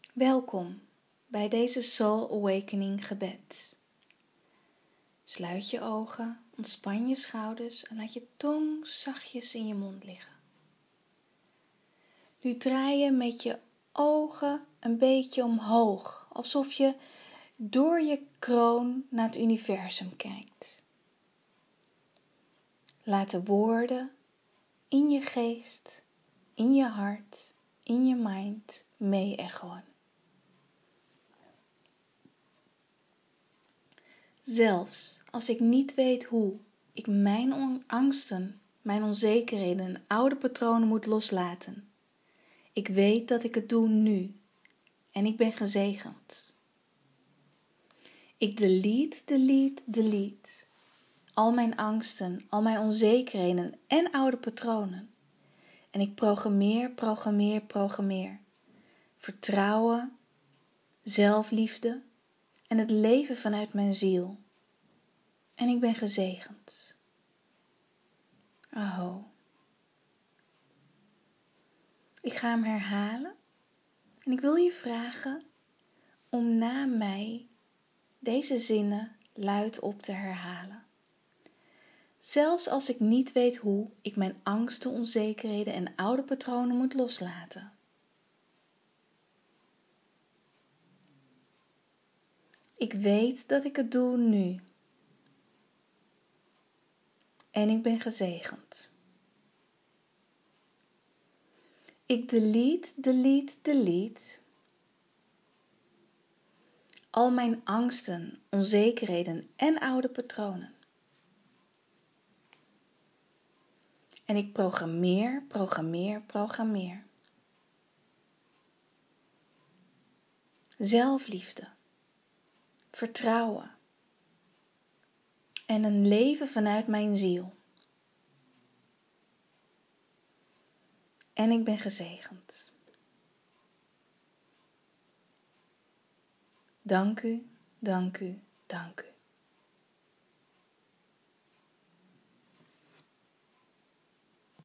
Welkom bij deze Soul Awakening gebed. Sluit je ogen, ontspan je schouders en laat je tong zachtjes in je mond liggen. Nu draai je met je ogen een beetje omhoog, alsof je door je kroon naar het universum kijkt. Laat de woorden in je geest, in je hart, in je mind mee-echoen. Zelfs als ik niet weet hoe ik mijn angsten, mijn onzekerheden en oude patronen moet loslaten. Ik weet dat ik het doe nu en ik ben gezegend. Ik delete al mijn angsten, al mijn onzekerheden en oude patronen. En ik programmeer. Vertrouwen, zelfliefde en het leven vanuit mijn ziel. En ik ben gezegend. Aho. Ik ga hem herhalen en ik wil je vragen om na mij deze zinnen luidop te herhalen. Zelfs als ik niet weet hoe ik mijn angsten, onzekerheden en oude patronen moet loslaten. Ik weet dat ik het doe nu. En ik ben gezegend. Ik delete al mijn angsten, onzekerheden en oude patronen. En ik programmeer. Zelfliefde, vertrouwen en een leven vanuit mijn ziel. En ik ben gezegend. Dank u.